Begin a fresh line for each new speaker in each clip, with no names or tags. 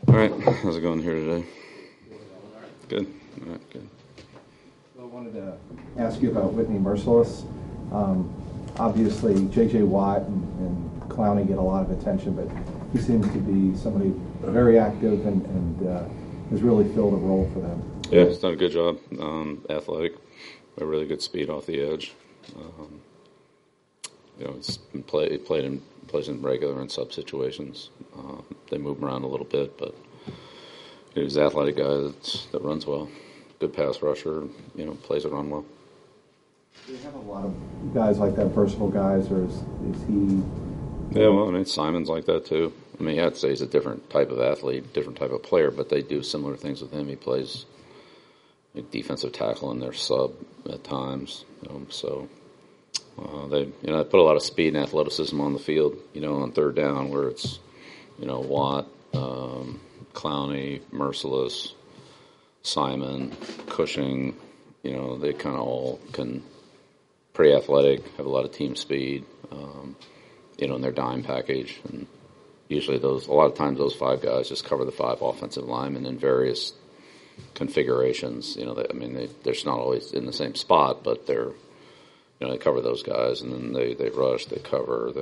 All right, how's it going here today? Good. All right, good.
I wanted to ask you about Whitney Mercilus. Obviously, J.J. Watt and Clowney get a lot of attention, but he seems to be somebody very active and has really filled a role for them.
Yeah, he's done a good job. Athletic, a really good speed off the edge. He's been plays in regular and sub situations. They move him around a little bit, but he's an athletic guy that runs well. Good pass rusher, plays it run well.
Do you have a lot of guys like that, versatile guys, or is he?
Yeah, well, I mean, Simon's like that too. I mean, I'd say he's a different type of athlete, different type of player, but they do similar things with him. He plays defensive tackle in their sub at times, they put a lot of speed and athleticism on the field, on third down where it's, Watt, Clowney, Mercilus, Simon, Cushing, they kind of all can pretty athletic, have a lot of team speed, in their dime package. And usually a lot of times those five guys just cover the five offensive linemen in various configurations. They're just not always in the same spot, but they cover those guys, and then they rush, they cover,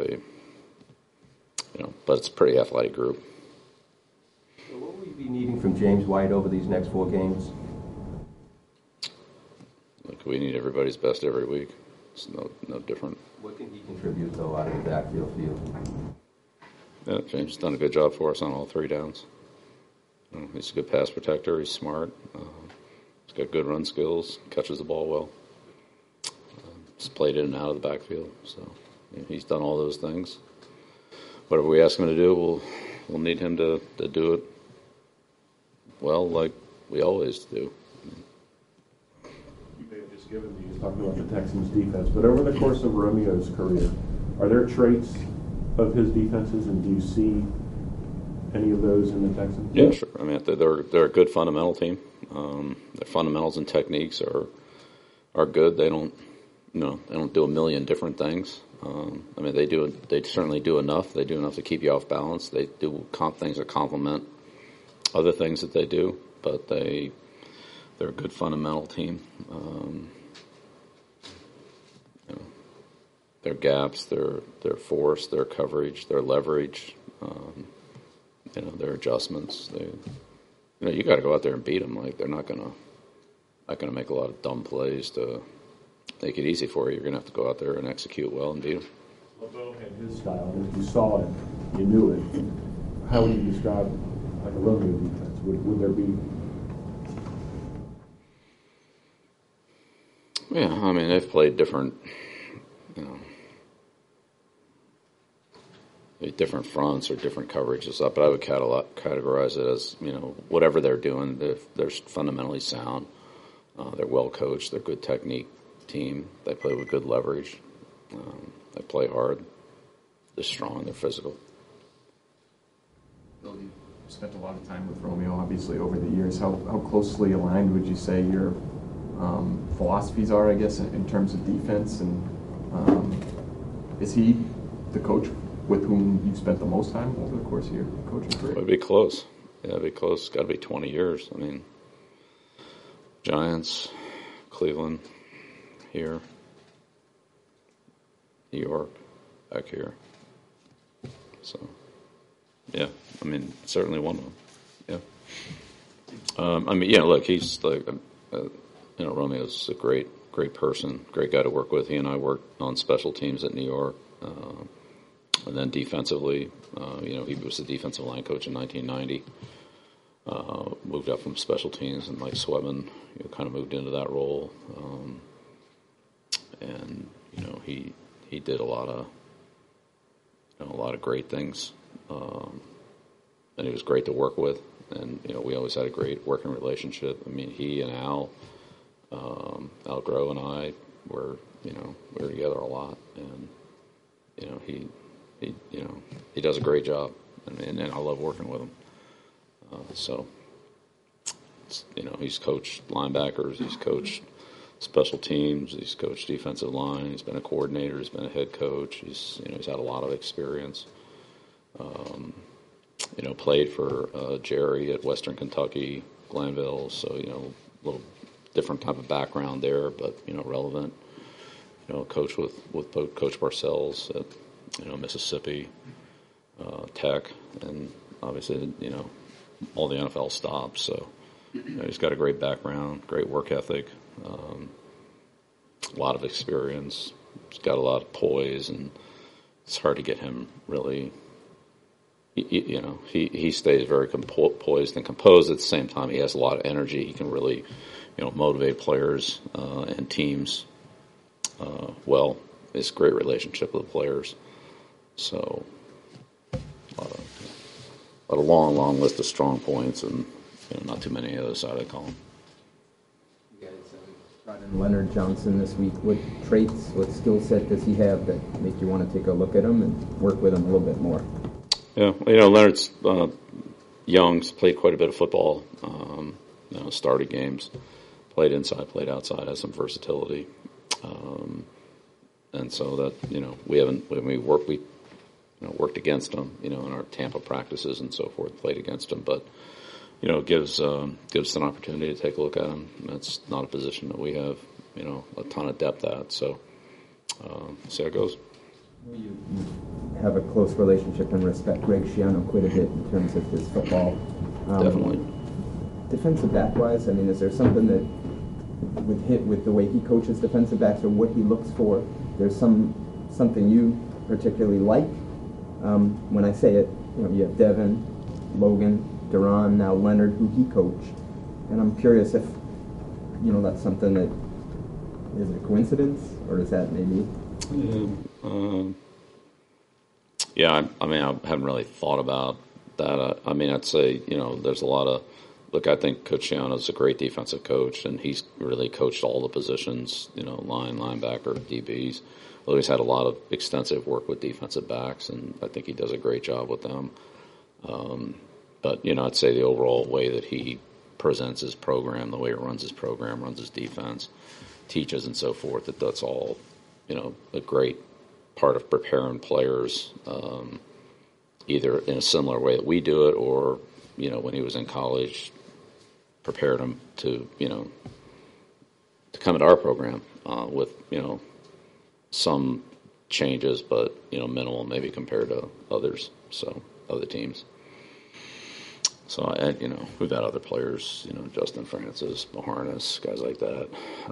but it's a pretty athletic group.
So what will you be needing from James White over these next 4 games?
Look, we need everybody's best every week. It's no different.
What can he contribute, though, out of the backfield for you?
Yeah, James has done a good job for us on all 3 downs. He's a good pass protector. He's smart. He's got good run skills. Catches the ball well. He's played in and out of the backfield. So he's done all those things. Whatever we ask him to do, we'll need him to do it well, like we always do.
You may have just given me, he's talking about the Texans' defense, but over the course of Romeo's career, are there traits of his defenses, and do you see any of those in the Texans?
Yeah, sure. I mean, they're a good fundamental team. Their fundamentals and techniques are good. They don't do a million different things. They certainly do enough. They do enough to keep you off balance. They do things that complement other things that they do, but they're a good fundamental team. Their gaps, their force, their coverage, their leverage, their adjustments. You got to go out there and beat them. Like they're not gonna make a lot of dumb plays to make it easy for you. You're gonna have to go out there and execute well and beat them.
LeBeau had his style. If you saw it, you knew it. How would you describe like a Romeo defense? Would there be?
Yeah, I mean they've played different, different fronts or different coverages up, but I would categorize it as whatever they're doing, they're fundamentally sound. They're well coached. They're good technique team. They play with good leverage. They play hard. They're strong. They're physical.
Bill, you spent a lot of time with Romeo, obviously, over the years. How closely aligned would you say your philosophies are, I guess, in terms of defense? And is he the coach with whom you've spent the most time over the course of your coaching career?
It'd be close. Yeah, it'd be close. It's got to be 20 years. I mean, Giants, Cleveland, here, New York, back here. So, yeah, I mean, certainly one of them. Yeah. Look, he's like, Romeo's a great person, great guy to work with. He and I worked on special teams at New York. And then defensively, he was the defensive line coach in 1990. Moved up from special teams, and Mike Swetman kind of moved into that role. And he did a lot of great things. And he was great to work with, and we always had a great working relationship. I mean, he and Al Groh and I were together a lot, and he does a great job, and I love working with him. He's coached linebackers, he's coached special teams, he's coached defensive line, he's been a coordinator, he's been a head coach, he's had a lot of experience. played for Jerry at Western Kentucky, Glanville, so, a little different type of background there, but, relevant. Coach with Coach Parcells at, Mississippi Tech, and obviously, all the NFL stops. So, he's got a great background, great work ethic, a lot of experience. He's got a lot of poise, and it's hard to get him really. He stays very poised and composed. At the same time, he has a lot of energy. He can really, motivate players and teams well. It's a great relationship with the players. So, a lot of long list of strong points, and not too many other side of the column.
You guys brought in Leonard Johnson this week. What traits, what skill set does he have that make you want to take a look at him and work with him a little bit more?
Yeah, Leonard's young's played quite a bit of football. Started games, played inside, played outside, has some versatility, and so that we worked against him, in our Tampa practices and so forth, played against him, but gives us an opportunity to take a look at him. That's not a position that we have a ton of depth at, so see how it goes.
You have a close relationship and respect Greg Schiano quite a bit in terms of his football.
Definitely.
Defensive back-wise, is there something that with the way he coaches defensive backs or what he looks for, there's something you particularly like? When I say it, you have Devin, Logan, Duran, now Leonard, who he coached, and I'm curious if that's something that is it a coincidence or is that maybe?
I haven't really thought about that. I'd say, there's a lot of, I think Coach Schiano's a great defensive coach, and he's really coached all the positions, line, linebacker, DBs. Although he's had a lot of extensive work with defensive backs, and I think he does a great job with them. But, I'd say the overall way that he presents his program, the way he runs his program, runs his defense, teaches and so forth, that's all, a great part of preparing players, either in a similar way that we do it or, when he was in college, prepared him to come into our program with, some changes, but, minimal maybe compared to others, so other teams. So, we've got other players, Justin Francis, Maharnis, guys like that,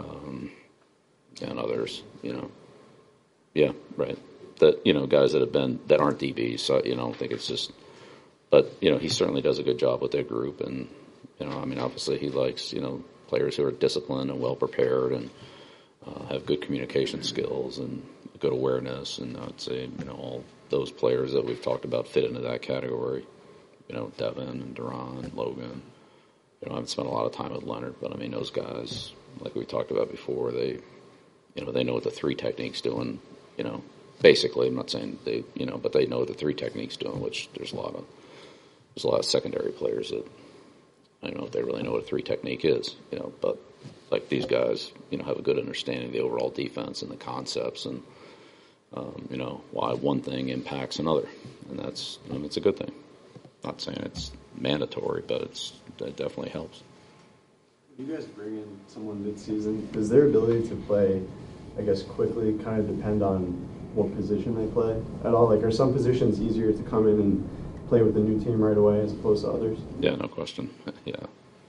and others, Yeah, right. That, guys that aren't DBs, so, I don't think it's just, but, he certainly does a good job with that group, and, obviously he likes, players who are disciplined and well prepared and have good communication skills and good awareness, and I'd say, all those players that we've talked about fit into that category. Devin and Duran and Logan. I haven't spent a lot of time with Leonard, but those guys, like we talked about before, they know what the three technique's doing. Basically, I'm not saying they, but they know what the three technique's doing. Which there's a lot of secondary players that I don't know if they really know what a three technique is. But like these guys, have a good understanding of the overall defense and the concepts and why one thing impacts another, and that's it's a good thing. Not saying it's mandatory, but it definitely helps.
When you guys bring in someone mid-season, does their ability to play, I guess, quickly kind of depend on what position they play at all? Like, are some positions easier to come in and play with the new team right away as opposed to others?
Yeah, no question. Yeah.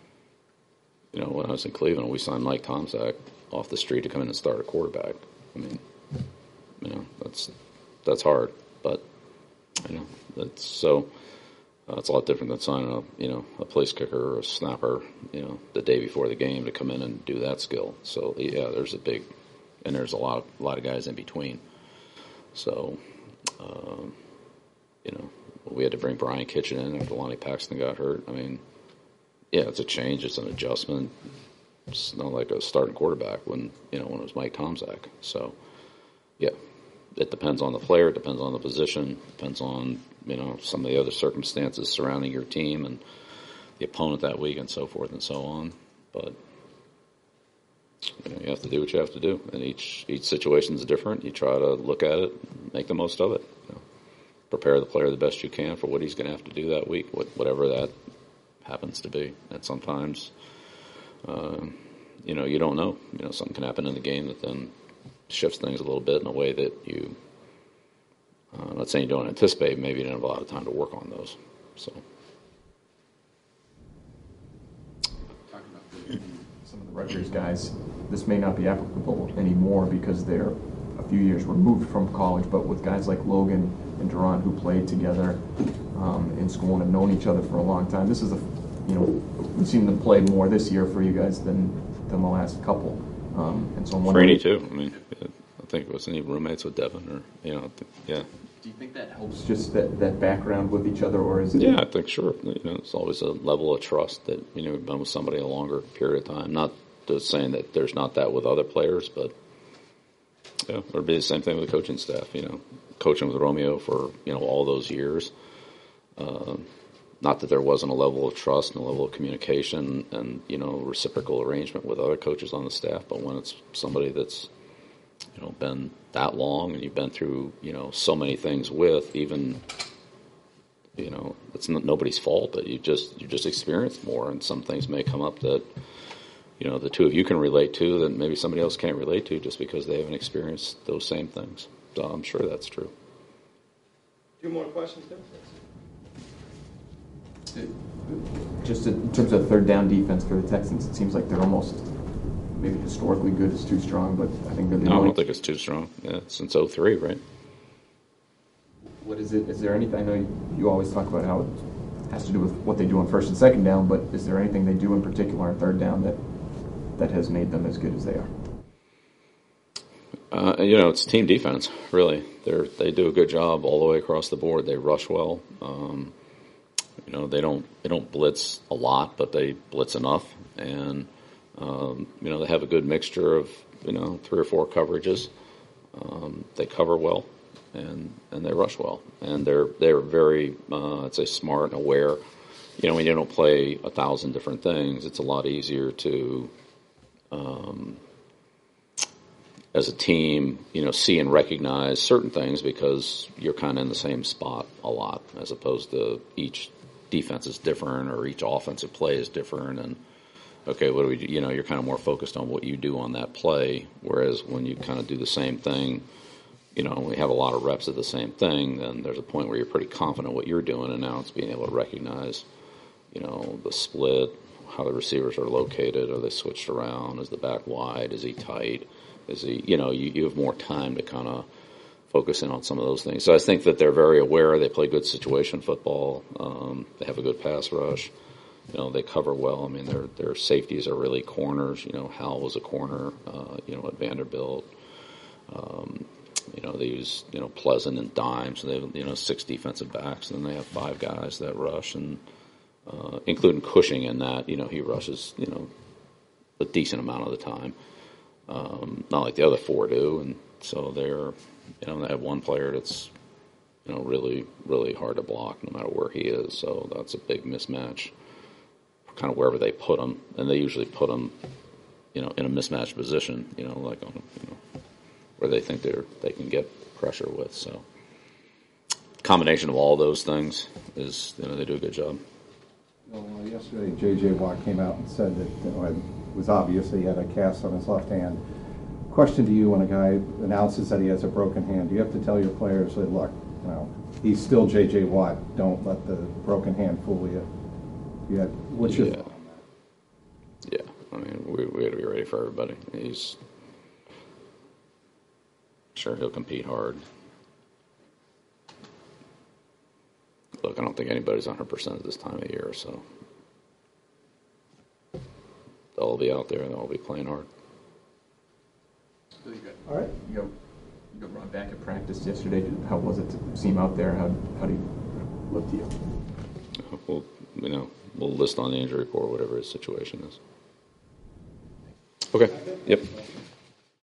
When I was in Cleveland, we signed Mike Tomczak off the street to come in and start a quarterback. That's hard, but that's so. It's a lot different than signing a place kicker or a snapper, the day before the game to come in and do that skill. So yeah, there's a lot of guys in between. So, we had to bring Brian Kitchen in after Lonnie Paxton got hurt. Yeah, it's a change, it's an adjustment. It's not like a starting quarterback when it was Mike Tomczak. So, yeah, it depends on the player, it depends on the position, depends on some of the other circumstances surrounding your team and the opponent that week and so forth and so on. But you have to do what you have to do, and each situation is different. You try to look at it, make the most of it. prepare the player the best you can for what he's going to have to do that week, whatever that happens to be. And sometimes, you don't know. Something can happen in the game that then shifts things a little bit in a way that you, I'm not saying you don't anticipate, maybe you didn't have a lot of time to work on those. So.
Talking about some of the Rutgers guys, this may not be applicable anymore because they're a few years removed from college, but with guys like Logan and Duran who played together in school and have known each other for a long time, this is we've seen them play more this year for you guys than the last couple. And so I'm wondering.
Freeney too. I mean, I think wasn't he roommates with Devin or yeah.
Do you think that helps just that background with each other, or is it?
Yeah, I think sure. It's always a level of trust that you've been with somebody a longer period of time. Not just saying that there's not that with other players, but yeah, it'd be the same thing with the coaching staff. Coaching with Romeo for all those years. Not that there wasn't a level of trust and a level of communication and reciprocal arrangement with other coaches on the staff, but when it's somebody that's been that long and you've been through so many things with, even it's nobody's fault, but you just experienced more, and some things may come up that the two of you can relate to that maybe somebody else can't relate to just because they haven't experienced those same things. So I'm sure that's true.
Two more questions, Tim?
Just in terms of third down defense for the Texans, it seems like they're almost maybe historically good is too strong, but I think they're the
No, I don't think it's too strong. Yeah, since 2003, right?
What is it? Is there anything? I know you always talk about how it has to do with what they do on first and second down, but is there anything they do in particular on third down that has made them as good as they are?
It's team defense, really. They do a good job all the way across the board. They rush well. They don't blitz a lot, but they blitz enough, and they have a good mixture of 3 or 4 coverages. They cover well, and they rush well, and they're very I'd say smart and aware. When you don't play 1,000 different things, it's a lot easier to as a team, see and recognize certain things because you're kind of in the same spot a lot, as opposed to each defense is different or each offensive play is different. And okay, what do we do? You're kind of more focused on what you do on that play. Whereas when you kind of do the same thing, we have a lot of reps of the same thing, then there's a point where you're pretty confident what you're doing, and now it's being able to recognize, the split, how the receivers are located, are they switched around, is the back wide, is he tight, is he, you have more time to kind of focus in on some of those things. So I think that they're very aware. They play good situation football. They have a good pass rush. They cover well. I mean, their safeties are really corners. Hal was a corner, at Vanderbilt. They use, Pleasant and Dime. So they have, 6 defensive backs, and then they have 5 guys that rush, and including Cushing in that, he rushes, a decent amount of the time. Not like the other 4 do. And so they're, they have one player that's, really, really hard to block no matter where he is. So that's a big mismatch, kind of wherever they put him. And they usually put him, in a mismatched position, like on, where they think they can get pressure with. So combination of all those things is, they do a good job.
Well, yesterday, J.J. Watt came out and said that it was obvious that he had a cast on his left hand. Question to you: when a guy announces that he has a broken hand, do you have to tell your players that, look, he's still J.J. Watt. Don't let the broken hand fool you. What's your thought on that?
Yeah, I mean, we got to be ready for everybody. He's sure he'll compete hard. Look, I don't think anybody's 100% at this time of year, so they'll all be out there and they'll all be playing hard.
All right. You got brought back at practice yesterday. How was it to see him out there? How do you look to you?
We'll list on the injury report whatever his situation is. Okay. Yep.